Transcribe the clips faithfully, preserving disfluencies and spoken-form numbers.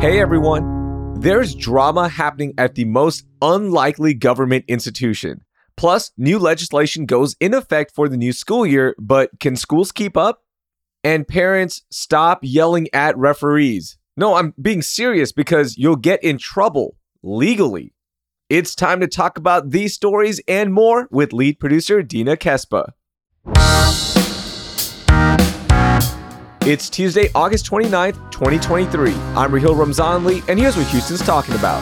Hey everyone, there's drama happening at the most unlikely government institution. Plus, new legislation goes in effect for the new school year, but can schools keep up? And parents, stop yelling at referees. No, I'm being serious because you'll get in trouble legally. It's time to talk about these stories and more with lead producer Dina Kespa. It's Tuesday, August twenty-ninth, twenty twenty-three. I'm Raheel Ramzanli, and here's what Houston's talking about.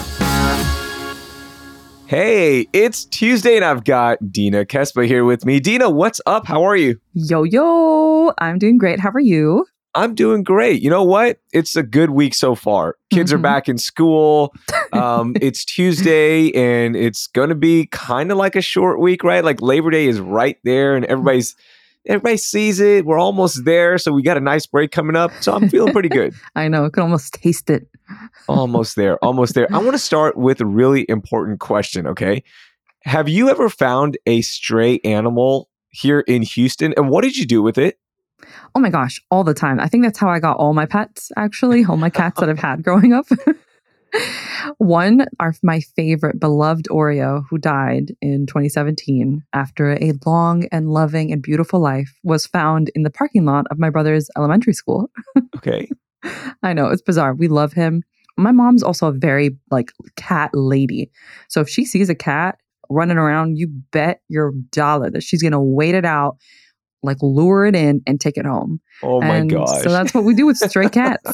Hey, it's Tuesday, and I've got Dina Kespa here with me. Dina, what's up? How are you? Yo, yo. I'm doing great. How are you? I'm doing great. You know what? It's a good week so far. Kids mm-hmm. are back in school. Um, it's Tuesday, and it's going to be kind of like a short week, right? Like Labor Day is right there, and everybody's everybody sees it. We're almost there, so we got a nice break coming up. So I'm feeling pretty good. I know. I can almost taste it. Almost there. Almost there. I want to start with a really important question, okay? Have you ever found a stray animal here in Houston, and what did you do with it? Oh my gosh, all the time. I think that's how I got all my pets, actually, all my cats that I've had growing up. One, our, my favorite beloved Oreo, who died in twenty seventeen after a long and loving and beautiful life, was found in the parking lot of my brother's elementary school. Okay. I know, it's bizarre. We love him. My mom's also a very like cat lady. So if she sees a cat running around, you bet your dollar that she's going to wait it out, like lure it in and take it home. Oh my and gosh. So that's what we do with stray cats.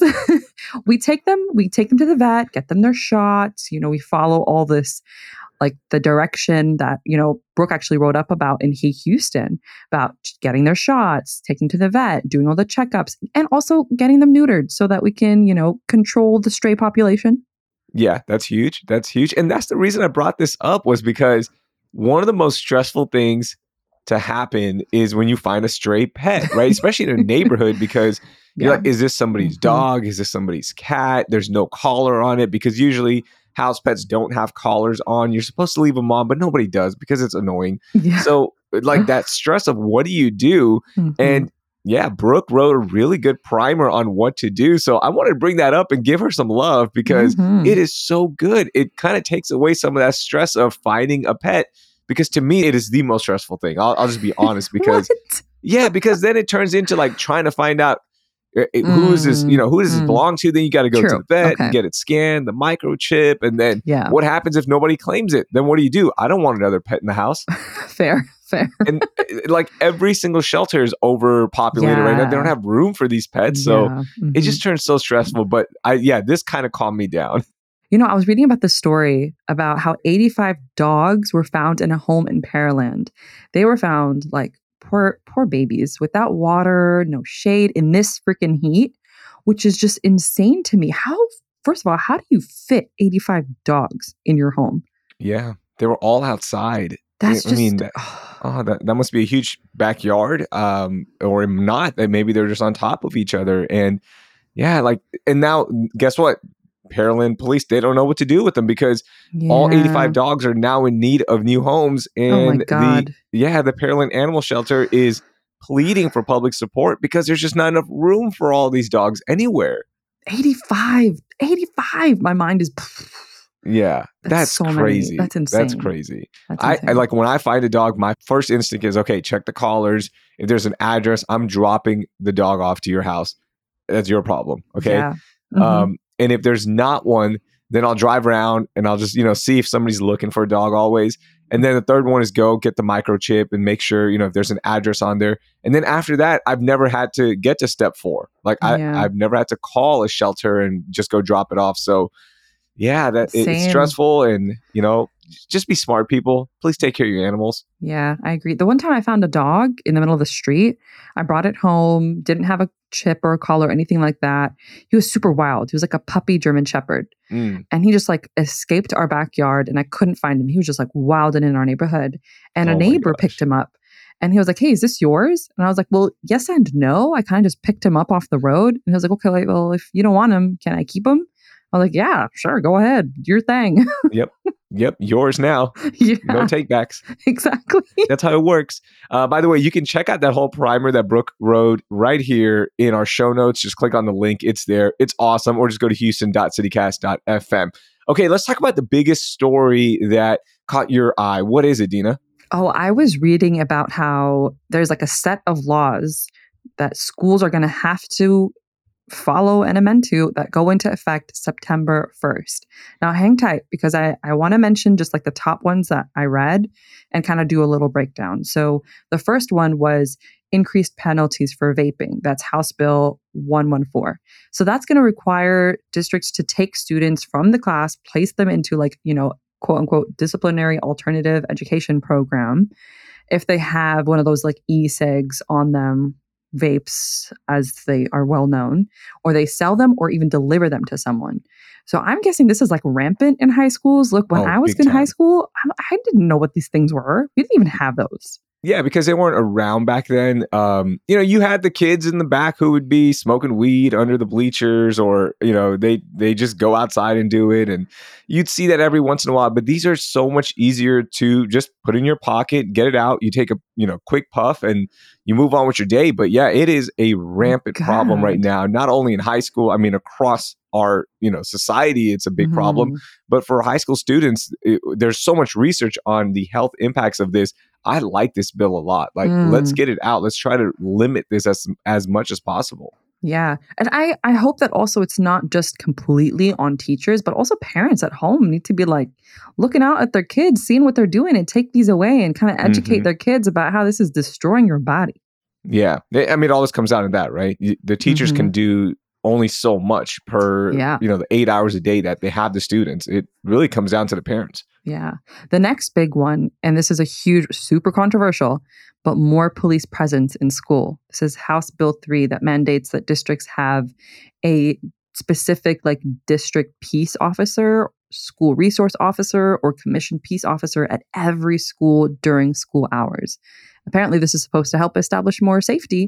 we take them, we take them to the vet, get them their shots. You know, we follow all this, like the direction that, you know, Brooke actually wrote up about in Hey Houston about getting their shots, taking to the vet, doing all the checkups, and also getting them neutered so that we can, you know, control the stray population. Yeah, that's huge. That's huge. And that's the reason I brought this up was because one of the most stressful things to happen is when you find a stray pet, right? Especially in a neighborhood, because you're yeah. like, is this somebody's mm-hmm. dog? Is this somebody's cat? There's no collar on it, because usually house pets don't have collars on. You're supposed to leave them on, but nobody does because it's annoying. Yeah. So like that stress of what do you do? Mm-hmm. And yeah, Brooke wrote a really good primer on what to do. So I wanted to bring that up and give her some love because mm-hmm. it is so good. It kind of takes away some of that stress of finding a pet. Because to me, it is the most stressful thing. I'll, I'll just be honest. Because yeah, because then it turns into like trying to find out uh, mm, who is this, you know, who does this mm. belong to? Then you got to go True. to the vet okay. and get it scanned, the microchip, and then yeah. what happens if nobody claims it? Then what do you do? I don't want another pet in the house. Fair, fair. And like every single shelter is overpopulated yeah. right now. They don't have room for these pets, so yeah. mm-hmm. it just turns so stressful. But I, yeah, this kind of calmed me down. You know, I was reading about this story about how eighty-five dogs were found in a home in Pearland. They were found like poor, poor babies without water, no shade in this freaking heat, which is just insane to me. How, first of all, how do you fit eighty-five dogs in your home? Yeah, they were all outside. That's I just, mean, that, oh, that, that must be a huge backyard, um, or not. That maybe they're just on top of each other. And yeah, like, and now guess what? Pearland police, they don't know what to do with them because yeah. all eighty-five dogs are now in need of new homes. And oh my God. the yeah, the Pearland Animal Shelter is pleading for public support because there's just not enough room for all these dogs anywhere. eighty-five, eighty-five. My mind is yeah, that's, that's so crazy. Many. That's insane. That's crazy. That's I, I like when I find a dog, my first instinct is, okay, check the collars. If there's an address, I'm dropping the dog off to your house. That's your problem. Okay. Yeah. Mm-hmm. Um, And if there's not one, then I'll drive around and I'll just, you know, see if somebody's looking for a dog always. And then the third one is go get the microchip and make sure, you know, if there's an address on there. And then after that, I've never had to get to step four. Like yeah. I, I've never had to call a shelter and just go drop it off. So yeah, that it, it's stressful. And, you know, just be smart, people. Please take care of your animals. Yeah, I agree. The one time I found a dog in the middle of the street, I brought it home, didn't have a chip or a collar or anything like that. He was super wild. He was like a puppy German Shepherd. Mm. And he just like escaped our backyard and I couldn't find him. He was just like wilding in our neighborhood. And oh a neighbor picked him up and he was like, hey, is this yours? And I was like, well, yes and no. I kind of just picked him up off the road. And he was like, okay, well, if you don't want him, can I keep him? I was like, yeah, sure, go ahead. Your thing. Yep. Yep. Yours now. Yeah, No takebacks. exactly. That's how it works. Uh, by the way, you can check out that whole primer that Brooke wrote right here in our show notes. Just click on the link. It's there. It's awesome. Or just go to houston dot citycast dot f m. Okay, let's talk about the biggest story that caught your eye. What is it, Dina? Oh, I was reading about how there's like a set of laws that schools are going to have to follow and amend to that go into effect September first. Now, hang tight because I, I want to mention just like the top ones that I read and kind of do a little breakdown. So the first one was increased penalties for vaping. That's House Bill one fourteen. So that's going to require districts to take students from the class, place them into like, you know, quote unquote, disciplinary alternative education program if they have one of those like e-cigs on them, vapes as they are well known, or they sell them or even deliver them to someone. So I'm guessing this is like rampant in high schools. Look, when Oh, I was big in high time. school, I, I didn't know what these things were. We didn't even have those. Yeah, because they weren't around back then. Um, you know, you had the kids in the back who would be smoking weed under the bleachers, or you know, they they just go outside and do it, and you'd see that every once in a while. But these are so much easier to just put in your pocket, get it out. You take a you know quick puff, and you move on with your day. But yeah, it is a rampant God. problem right now. Not only in high school, I mean, across our you know society, it's a big Mhm. problem. But for high school students, it, there's so much research on the health impacts of this. I like this bill a lot. Like, Mm. let's get it out. Let's try to limit this as as much as possible. Yeah. And I, I hope that also it's not just completely on teachers, but also parents at home need to be like looking out at their kids, seeing what they're doing and take these away and kind of educate Mhm. their kids about how this is destroying your body. Yeah. They- I mean, all this comes down to that, right? Y- The teachers Mhm. can do only so much per, Yeah. you know, the eight hours a day that they have the students. It really comes down to the parents. Yeah. The next big one, and this is a huge, super controversial, but more police presence in school. This is House Bill three that mandates that districts have a specific like district peace officer, school resource officer, or commission peace officer at every school during school hours. Apparently, this is supposed to help establish more safety.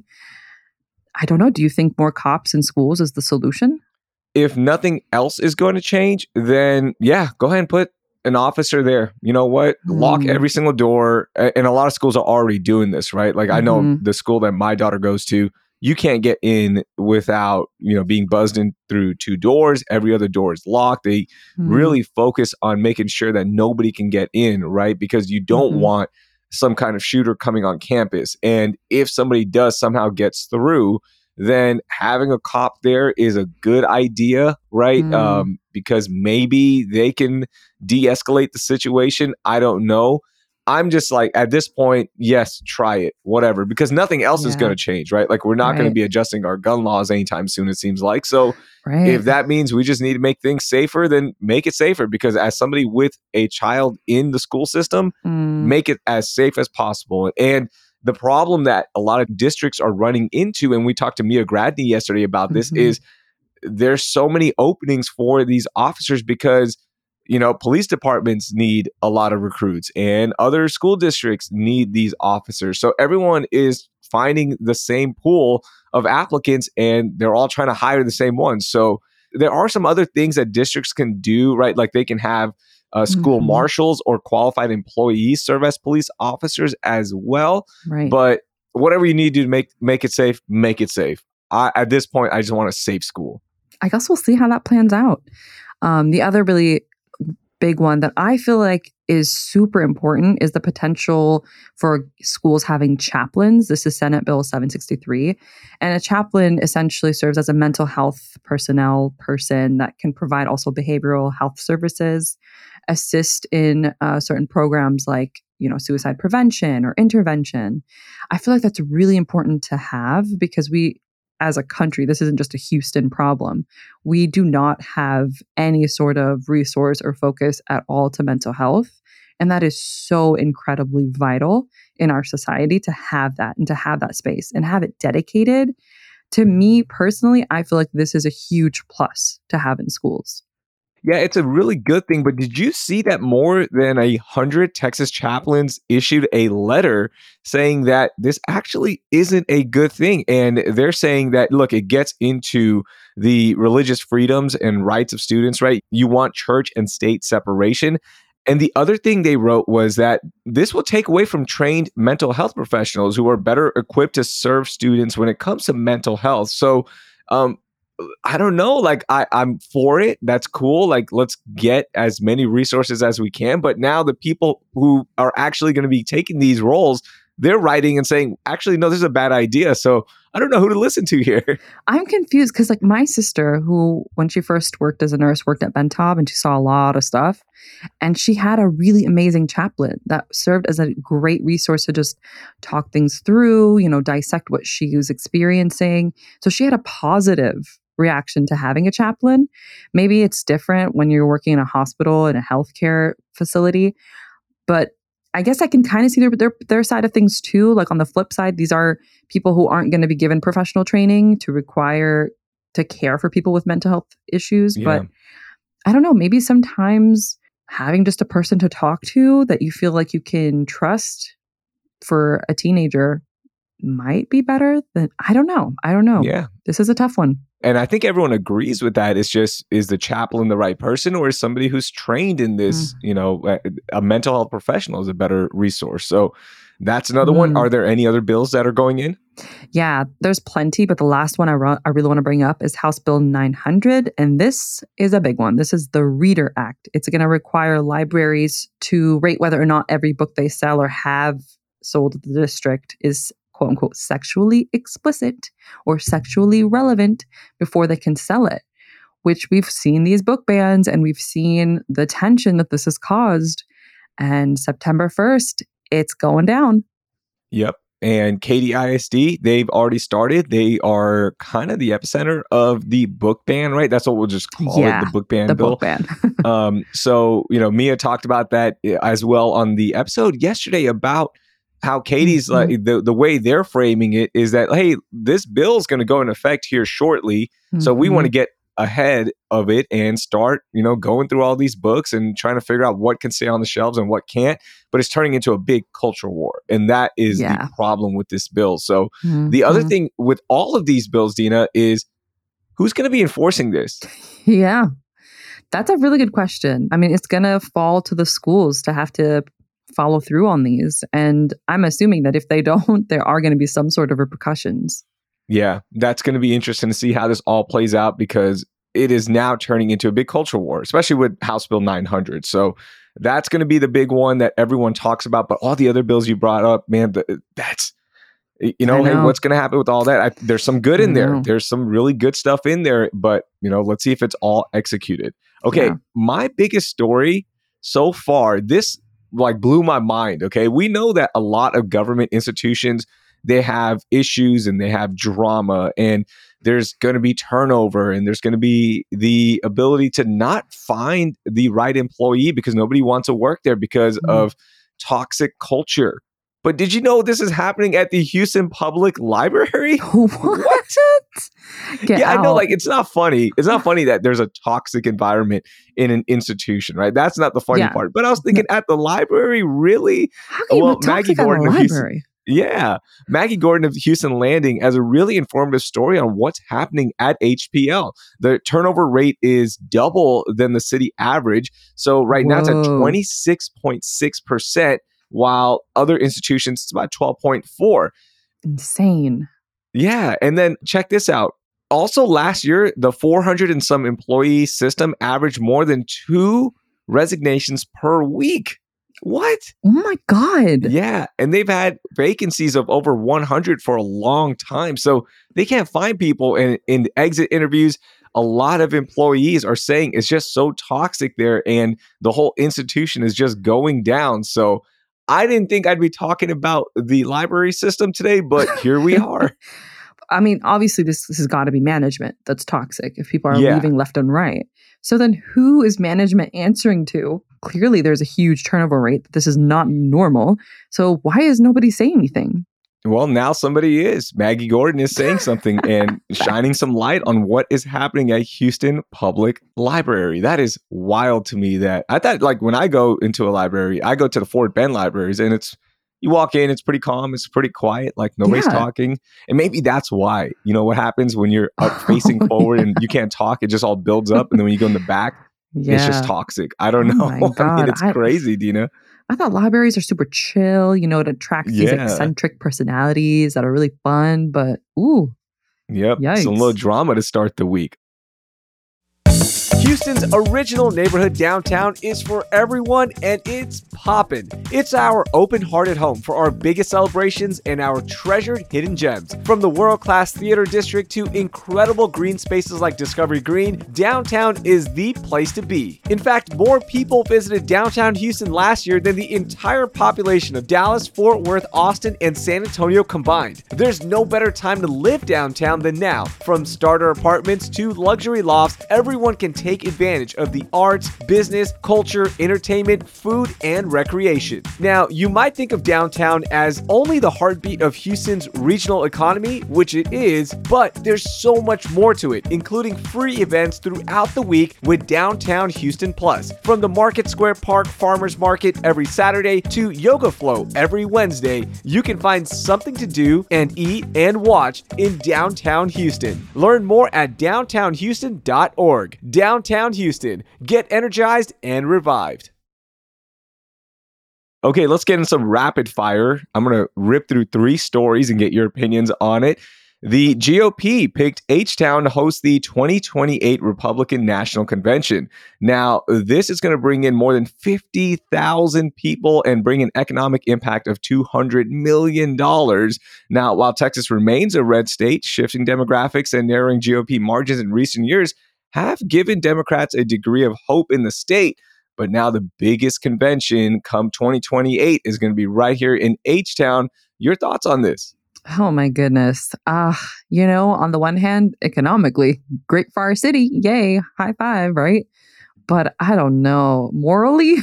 I don't know. Do you think more cops in schools is the solution? If nothing else is going to change, then yeah, go ahead and put an officer there. You know what? Lock Hmm. every single door. A- And a lot of schools are already doing this, right? Like I know Mhm. the school that my daughter goes to, you can't get in without, you know, being buzzed in through two doors. Every other door is locked. They Mm. really focus on making sure that nobody can get in, right? Because you don't Mhm. want some kind of shooter coming on campus. And if somebody does somehow gets through, then having a cop there is a good idea, right? Mm. Um, because maybe they can de-escalate the situation. I don't know. I'm just like, at this point, yes, try it, whatever, because nothing else is Yeah. going to change, right? Like we're not going to Right. be adjusting our gun laws anytime soon, it seems like. So Right. if that means we just need to make things safer, then make it safer, because as somebody with a child in the school system, Mm. make it as safe as possible. And the problem that a lot of districts are running into, and we talked to Mia Gradney yesterday about this, Mhm. is there's so many openings for these officers because, you know, police departments need a lot of recruits and other school districts need these officers. So everyone is finding the same pool of applicants and they're all trying to hire the same ones. So there are some other things that districts can do, right? Like they can have uh, school Mhm. marshals or qualified employees serve as police officers as well. Right. But whatever you need to do to make make it safe, make it safe. I, at this point, I just want a safe school. I guess we'll see how that plans out. Um, the other really big one that I feel like is super important is the potential for schools having chaplains. This is Senate Bill seven sixty-three. And a chaplain essentially serves as a mental health personnel person that can provide also behavioral health services, assist in uh, certain programs like, you know, suicide prevention or intervention. I feel like that's really important to have because we, as a country, this isn't just a Houston problem. We do not have any sort of resource or focus at all to mental health. And that is so incredibly vital in our society to have that and to have that space and have it dedicated. To me personally, I feel like this is a huge plus to have in schools. Yeah, it's a really good thing. But did you see that more than a hundred Texas chaplains issued a letter saying that this actually isn't a good thing? And they're saying that, look, it gets into the religious freedoms and rights of students, right? You want church and state separation. And the other thing they wrote was that this will take away from trained mental health professionals who are better equipped to serve students when it comes to mental health. So, um, I don't know. Like, I, I'm for it. That's cool. Like, let's get as many resources as we can. But now the people who are actually going to be taking these roles, they're writing and saying, actually, no, this is a bad idea. So I don't know who to listen to here. I'm confused because, like, my sister, who, when she first worked as a nurse, worked at Bentob and she saw a lot of stuff. And she had a really amazing chaplain that served as a great resource to just talk things through, you know, dissect what she was experiencing. So she had a positive reaction to having a chaplain. Maybe it's different when you're working in a hospital, in a healthcare facility, but I guess I can kind of see their, their their side of things too. Like, on the flip side, these are people who aren't going to be given professional training to require to care for people with mental health issues. Yeah. But I don't know, maybe sometimes having just a person to talk to that you feel like you can trust for a teenager might be better than, I don't know. I don't know. Yeah. This is a tough one. And I think everyone agrees with that. It's just, is the chaplain the right person, or is somebody who's trained in this, mm. you know, a, a mental health professional is a better resource. So that's another mm. one. Are there any other bills that are going in? Yeah, there's plenty. But the last one I, ro- I really want to bring up is House Bill nine hundred. And this is a big one. This is the Reader Act. It's going to require libraries to rate whether or not every book they sell or have sold to the district is quote unquote sexually explicit or sexually relevant before they can sell it, which we've seen these book bans and we've seen the tension that this has caused. And September first, it's going down. Yep. And Katy I S D, they've already started. They are kind of the epicenter of the book ban, right? That's what we'll just call yeah, it, the book ban the bill. book ban. um, so, you know, Mia talked about that as well on the episode yesterday about how Katy's mm-hmm. like the, the way they're framing it is that, hey, this bill is going to go in effect here shortly. Mm-hmm. So we want to get ahead of it and start, you know, going through all these books and trying to figure out what can stay on the shelves and what can't. But it's turning into a big cultural war. And that is yeah. the problem with this bill. So mm-hmm. the other thing with all of these bills, Dina, is who's going to be enforcing this? Yeah, that's a really good question. I mean, it's going to fall to the schools to have to follow through on these. And I'm assuming that if they don't, there are going to be some sort of repercussions. Yeah, that's going to be interesting to see how this all plays out, because it is now turning into a big cultural war, especially with House Bill nine hundred. So that's going to be the big one that everyone talks about. But all the other bills you brought up, man, the, that's, you know, know, hey, what's going to happen with all that? I, there's some good in there. There's some really good stuff in there. But, you know, let's see if it's all executed. Okay, yeah. My biggest story so far, this like blew my mind. Okay, we know that a lot of government institutions, they have issues and they have drama, and there's going to be turnover, and there's going to be the ability to not find the right employee because nobody wants to work there because mm. of toxic culture. But did you know this is happening at the Houston Public Library? What? what? yeah, out. I know. Like, it's not funny. It's not funny that there's a toxic environment in an institution, right? That's not the funny yeah. part. But I was thinking, at the library, really? How can you well, Maggie Gordon of Houston, yeah, Maggie Gordon of Houston Landing has a really informative story on what's happening at H P L. The turnover rate is double than the city average. So right Whoa. now it's at twenty-six point six percent. While other institutions, it's about twelve point four. Insane. Yeah. And then check this out. Also last year, the four hundred and some employee system averaged more than two resignations per week. What? Oh my God. Yeah. And they've had vacancies of over one hundred for a long time. So they can't find people. And in exit interviews, a lot of employees are saying it's just so toxic there, and the whole institution is just going down. So I didn't think I'd be talking about the library system today, but here we are. I mean, obviously, this, this has got to be management that's toxic if people are yeah. leaving left and right. So then who is management answering to? Clearly, there's a huge turnover rate. This is not normal. So why is nobody saying anything? Well, now somebody is. Maggie Gordon is saying something and shining some light on what is happening at Houston Public Library. That is wild to me. That I thought, like, when I go into a library, I go to the Fort Bend libraries, and it's you walk in, it's pretty calm, it's pretty quiet, like nobody's Yeah. talking, and maybe that's why. You know what happens when you're up facing forward and you can't talk? It just all builds up, and then when you go in the back, Yeah. it's just toxic. I don't Oh know. my I mean, God. it's I- crazy, Dina. I thought libraries are super chill, you know, it attracts these Yeah. eccentric personalities that are really fun, but ooh, Yep, Yikes. some little drama to start the week. Houston's original neighborhood downtown is for everyone, and it's poppin'. It's our open-hearted home for our biggest celebrations and our treasured hidden gems. From the world-class theater district to incredible green spaces like Discovery Green, downtown is the place to be. In fact, more people visited downtown Houston last year than the entire population of Dallas, Fort Worth, Austin, and San Antonio combined. There's no better time to live downtown than now. From starter apartments to luxury lofts, everyone can take advantage of the arts, business, culture, entertainment, food, and recreation. Now, you might think of downtown as only the heartbeat of Houston's regional economy, which it is, but there's so much more to it, including free events throughout the week with Downtown Houston Plus. From the Market Square Park Farmers Market every Saturday to Yoga Flow every Wednesday, you can find something to do and eat and watch in downtown Houston. Learn more at downtown houston dot org. Downtown Houston. Get energized and revived. Okay, let's get in some rapid fire. I'm going to rip through three stories and get your opinions on it. The G O P picked H-Town to host the twenty twenty-eight Republican National Convention. Now, this is going to bring in more than fifty thousand people and bring an economic impact of two hundred million dollars. Now, while Texas remains a red state, shifting demographics and narrowing G O P margins in recent years have given Democrats a degree of hope in the state. But now the biggest convention come twenty twenty-eight is going to be right here in H-Town. Your thoughts on this? oh my goodness. Uh, you know, on the one hand, economically, great for our city. Yay, high five, right? But I don't know. Morally,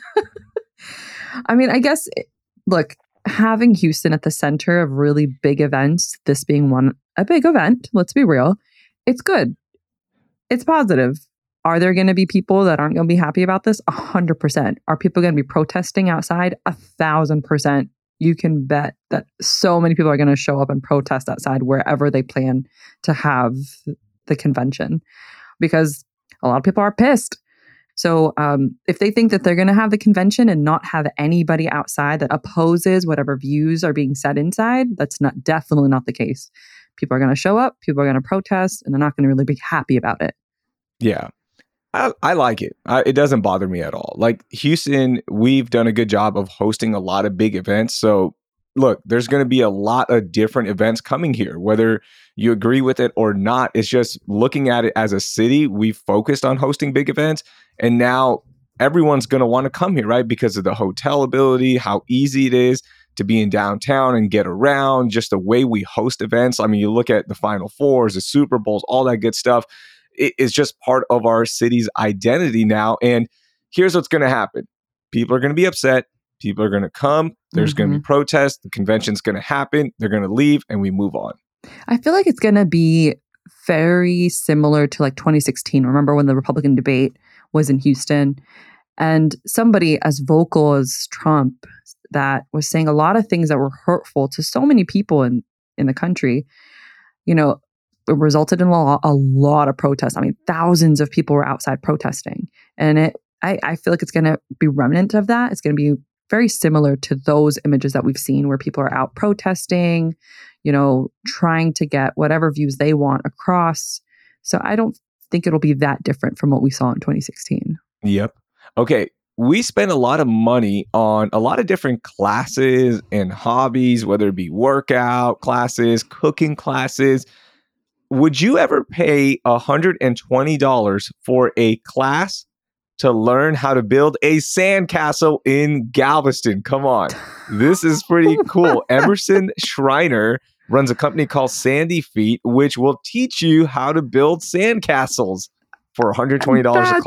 I mean, I guess, look, having Houston at the center of really big events, this being one, a big event, let's be real, it's good. It's positive. Are there going to be people that aren't going to be happy about this? A hundred percent. Are people going to be protesting outside? A thousand percent. You can bet that so many people are going to show up and protest outside wherever they plan to have the convention, because a lot of people are pissed. So um, if they think that they're going to have the convention and not have anybody outside that opposes whatever views are being said inside, that's not definitely not the case. People are going to show up, people are going to protest, and they're not going to really be happy about it. Yeah, I, I like it. I, it doesn't bother me at all. Like Houston, we've done a good job of hosting a lot of big events. So look, there's going to be a lot of different events coming here, whether you agree with it or not. It's just looking at it as a city, we've focused on hosting big events. And now everyone's going to want to come here, right? Because of the hotel ability, how easy it is to be in downtown and get around, just the way we host events. I mean, you look at the Final Fours, the Super Bowls, all that good stuff. It is just part of our city's identity now. And here's what's going to happen. People are going to be upset. People are going to come. There's Mhm. going to be protests. The convention's going to happen. They're going to leave and we move on. I feel like it's going to be very similar to like twenty sixteen. Remember when the Republican debate was in Houston and somebody as vocal as Trump that was saying a lot of things that were hurtful to so many people in, in the country, you know, it resulted in a lot, a lot of protests. I mean, thousands of people were outside protesting. And it, I, I feel like it's going to be remnant of that. It's going to be very similar to those images that we've seen where people are out protesting, you know, trying to get whatever views they want across. So I don't think it'll be that different from what we saw in twenty sixteen. Yep. Okay. We spend a lot of money on a lot of different classes and hobbies, whether it be workout classes, cooking classes. Would you ever pay one hundred twenty dollars for a class to learn how to build a sandcastle in Galveston? Come on. This is pretty cool. Emerson Schreiner runs a company called Sandy Feet, which will teach you how to build sandcastles for one hundred twenty dollars a That's class.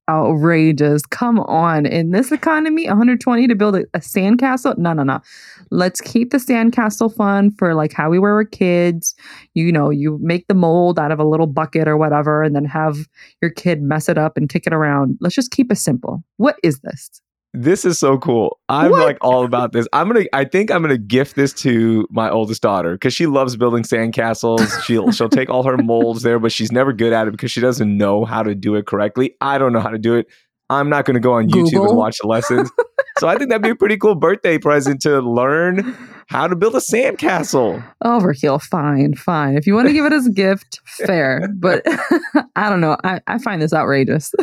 outrageous. Come on. In this economy, one hundred twenty to build a, a sandcastle? No, no, no. Let's keep the sandcastle fun for like how we were kids. You know, you make the mold out of a little bucket or whatever, and then have your kid mess it up and kick it around. Let's just keep it simple. What is this? This is so cool. I'm What? like all about this. I'm gonna. I think I'm gonna gift this to my oldest daughter because she loves building sandcastles. She'll she'll take all her molds there, but she's never good at it because she doesn't know how to do it correctly. I don't know how to do it. I'm not gonna go on YouTube Google. and watch the lessons. So I think that'd be a pretty cool birthday present to learn how to build a sandcastle. Overkill. Fine, fine. If you want to give it as a gift, fair. But I don't know. I, I find this outrageous.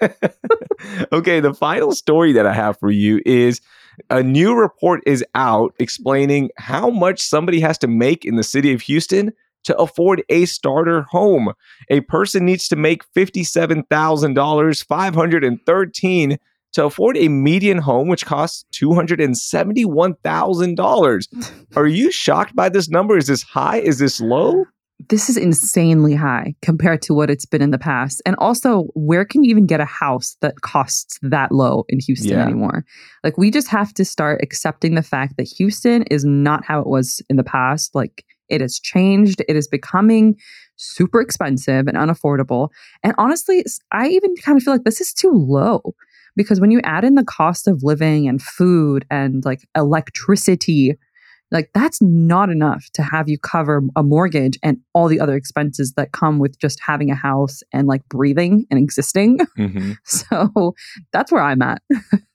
Okay, the final story that I have for you is a new report is out explaining how much somebody has to make in the city of Houston to afford a starter home. A person needs to make fifty-seven thousand dollars, five hundred thirteen dollars to afford a median home, which costs two hundred seventy-one thousand dollars. Are you shocked by this number? Is this high? Is this low? This is insanely high compared to what it's been in the past. And also, where can you even get a house that costs that low in Houston Yeah. anymore? Like, we just have to start accepting the fact that Houston is not how it was in the past. Like, it has changed. It is becoming super expensive and unaffordable. And honestly, s- I even kind of feel like this is too low because when you add in the cost of living and food and like electricity, like that's not enough to have you cover a mortgage and all the other expenses that come with just having a house and like breathing and existing. Mm-hmm. So that's where I'm at.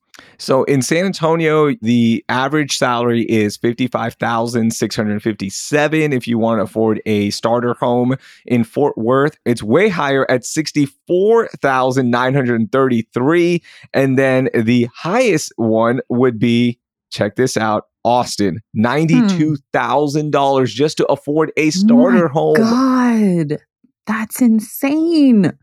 So in San Antonio, the average salary is fifty-five thousand six hundred fifty-seven dollars if you want to afford a starter home. In Fort Worth, it's way higher at sixty-four thousand nine hundred thirty-three dollars. And then the highest one would be, check this out, Austin, ninety-two thousand dollars just to afford a starter My home. God, that's insane.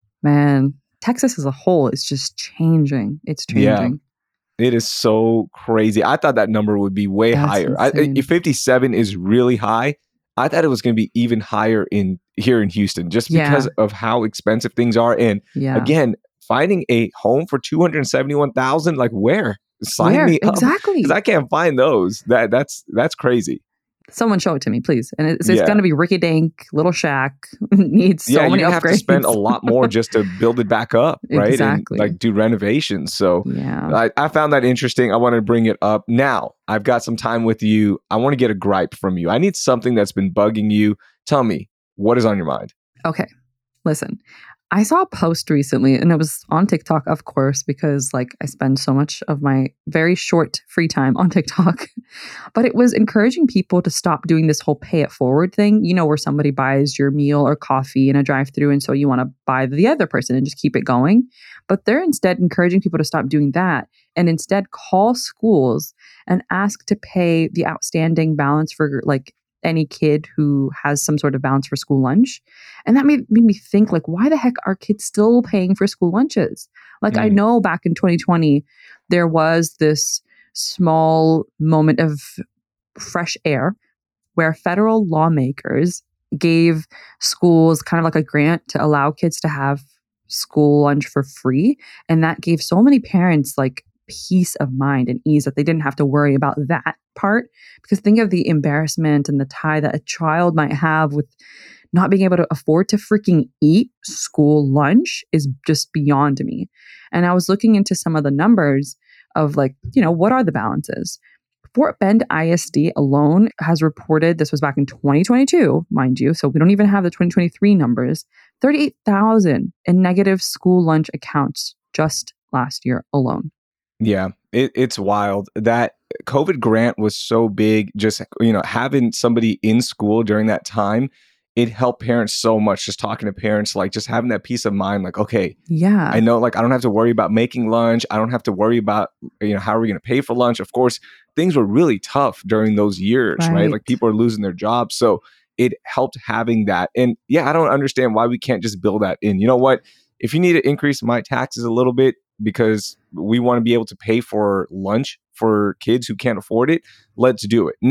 Man, Texas as a whole is just changing. It's Yeah. changing. It is so crazy. I thought that number would be way That's higher. I, insane. if fifty-seven is really high, I thought it was going to be even higher in here in Houston, just Yeah. because of how expensive things are. And Yeah. again, finding a home for two hundred seventy-one thousand dollars, like where? Sign Where? me up. Exactly. Because I can't find those. That that's that's crazy. Someone show it to me, please. And it's, it's Yeah. going to be Ricky Dink, Little Shack. Needs so yeah, many you upgrades. have to spend a lot more just to build it back up, right? Exactly. And like do renovations. So Yeah. I, I found that interesting. I want to bring it up. Now, I've got some time with you. I want to get a gripe from you. I need something that's been bugging you. Tell me, what is on your mind? Okay. Listen, I saw a post recently and it was on TikTok, of course, because like I spend so much of my very short free time on TikTok. But it was encouraging people to stop doing this whole pay it forward thing, you know, where somebody buys your meal or coffee in a drive-through and so you want to buy the other person and just keep it going. But they're instead encouraging people to stop doing that and instead call schools and ask to pay the outstanding balance for like any kid who has some sort of balance for school lunch. And that made, made me think, like, why the heck are kids still paying for school lunches? Like, I Mm. know back in twenty twenty, there was this small moment of fresh air where federal lawmakers gave schools kind of like a grant to allow kids to have school lunch for free. And that gave so many parents like peace of mind and ease that they didn't have to worry about that part. Because think of the embarrassment and the tie that a child might have with not being able to afford to freaking eat school lunch is just beyond me. And I was looking into some of the numbers of like, you know, what are the balances? Fort Bend I S D alone has reported, this was back in twenty twenty-two, mind you, so we don't even have the twenty twenty-three numbers, thirty-eight thousand in negative school lunch accounts just last year alone. Yeah, it, it's wild. That COVID grant was so big, just, you know, having somebody in school during that time, it helped parents so much. Just talking to parents, like just having that peace of mind, like, okay, Yeah. I know, like, I don't have to worry about making lunch. I don't have to worry about, you know, how are we going to pay for lunch? Of course, things were really tough during those years, right? Right. Like people are losing their jobs. So it helped having that. And yeah, I don't understand why we can't just build that in. You know what? If you need to increase my taxes a little bit because we want to be able to pay for lunch for kids who can't afford it, let's do it. Now,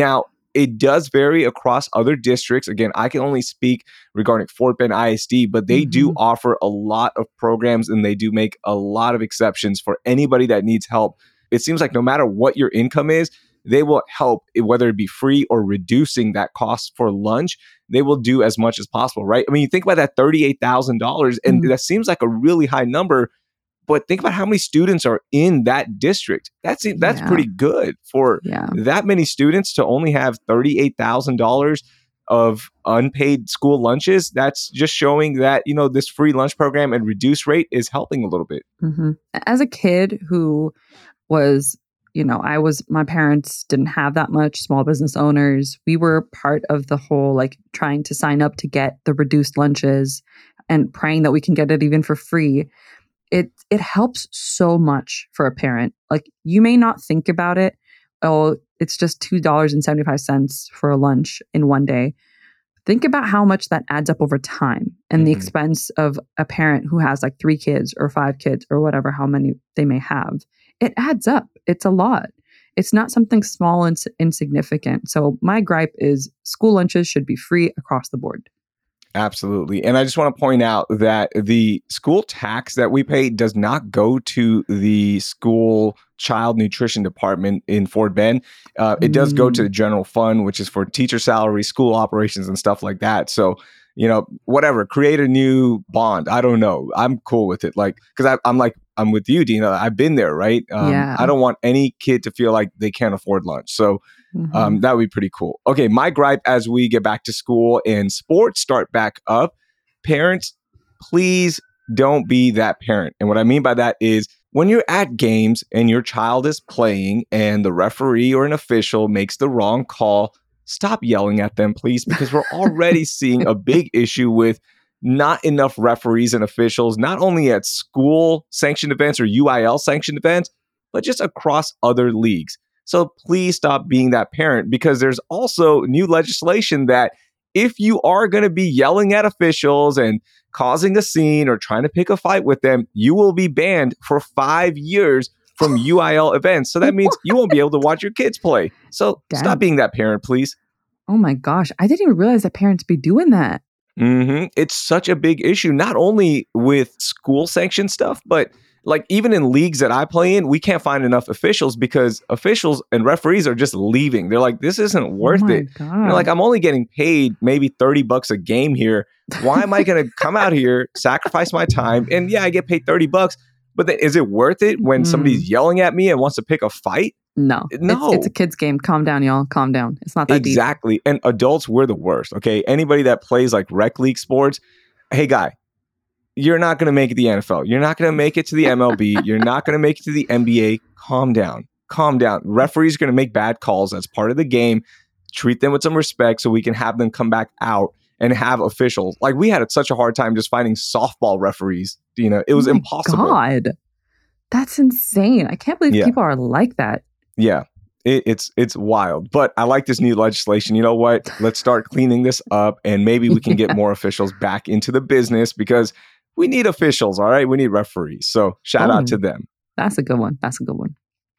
it does vary across other districts. Again, I can only speak regarding Fort Bend I S D, but they mm-hmm. do offer a lot of programs and they do make a lot of exceptions for anybody that needs help. It seems like no matter what your income is, they will help, whether it be free or reducing that cost for lunch. They will do as much as possible, right? I mean, you think about that thirty-eight thousand dollars, and mm-hmm. that seems like a really high number, but think about how many students are in that district. That's that's yeah. pretty good for yeah. that many students to only have thirty-eight thousand dollars of unpaid school lunches. That's just showing that, you know, this free lunch program and reduced rate is helping a little bit. Mm-hmm. As a kid who was, you know, I was, my parents didn't have that much, small business owners. We were part of the whole, like, trying to sign up to get the reduced lunches and praying that we can get it even for free. It it helps so much for a parent. Like, you may not think about it. Oh, it's just two dollars and seventy-five cents for a lunch in one day. Think about how much that adds up over time and mm-hmm. the expense of a parent who has like three kids or five kids or whatever, how many they may have. It adds up. It's a lot. It's not something small and insignificant. So my gripe is school lunches should be free across the board. Absolutely. And I just want to point out that the school tax that we pay does not go to the school child nutrition department in Fort Bend. Uh, it does go to the general fund, which is for teacher salary, school operations, and stuff like that. So, you know, whatever, create a new bond. I don't know. I'm cool with it. Like, because I'm like, I'm with you, Dina. I've been there, right? Um, yeah. I don't want any kid to feel like they can't afford lunch. So mm-hmm. um, that would be pretty cool. Okay, my gripe as we get back to school and sports start back up, parents, please don't be that parent. And what I mean by that is when you're at games and your child is playing and the referee or an official makes the wrong call, stop yelling at them, please, because we're already seeing a big issue with not enough referees and officials, not only at school sanctioned events or U I L sanctioned events, but just across other leagues. So please stop being that parent, because there's also new legislation that if you are going to be yelling at officials and causing a scene or trying to pick a fight with them, you will be banned for five years from U I L events. So that means you won't be able to watch your kids play. So Dad. Stop being that parent, please. Oh my gosh. I didn't even realize that parents be doing that. Mm-hmm. It's such a big issue, not only with school sanctioned stuff, but like even in leagues that I play in, we can't find enough officials because officials and referees are just leaving. They're like, this isn't worth oh it. They're like, I'm only getting paid maybe thirty bucks a game here. Why am I going to come out here, sacrifice my time? And yeah, I get paid thirty bucks, but then is it worth it when mm. somebody's yelling at me and wants to pick a fight? No, no, it's, it's a kid's game. Calm down, y'all. Calm down. It's not that exactly. deep. And adults, we're the worst. Okay. Anybody that plays like rec league sports, hey guy, you're not going to make it to the N F L. You're not going to make it to the M L B. You're not going to make it to the N B A. Calm down. Calm down. Referees are going to make bad calls. That's part of the game. Treat them with some respect so we can have them come back out and have officials. Like, we had such a hard time just finding softball referees. You know, it was oh my impossible. God, that's insane. I can't believe yeah. people are like that. Yeah. It, it's it's wild, but I like this new legislation. You know what? Let's start cleaning this up, and maybe we can yeah. get more officials back into the business, because we need officials, all right? We need referees. So shout oh, out to them. That's a good one. That's a good one.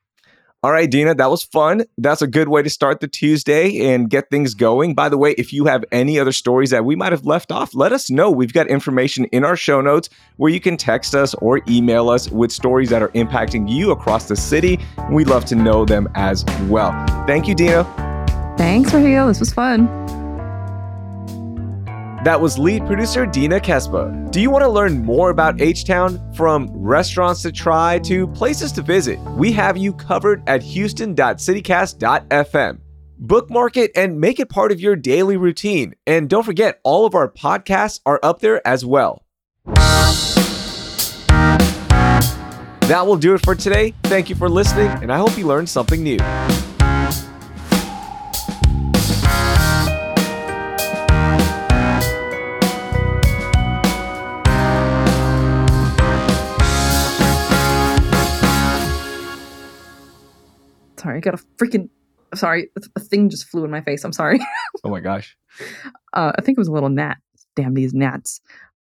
All right, Dina, that was fun. That's a good way to start the Tuesday and get things going. By the way, if you have any other stories that we might have left off, let us know. We've got information in our show notes where you can text us or email us with stories that are impacting you across the city. We'd love to know them as well. Thank you, Dina. Thanks, Raheel. This was fun. That was lead producer Dina Kesba. Do you want to learn more about H-Town? From restaurants to try to places to visit, we have you covered at houston dot citycast dot f m. Bookmark it and make it part of your daily routine. And don't forget, all of our podcasts are up there as well. That will do it for today. Thank you for listening, and I hope you learned something new. Sorry, I got a freaking, sorry, a thing just flew in my face. I'm sorry. Oh my gosh. Uh, I think it was a little gnat. Damn these gnats.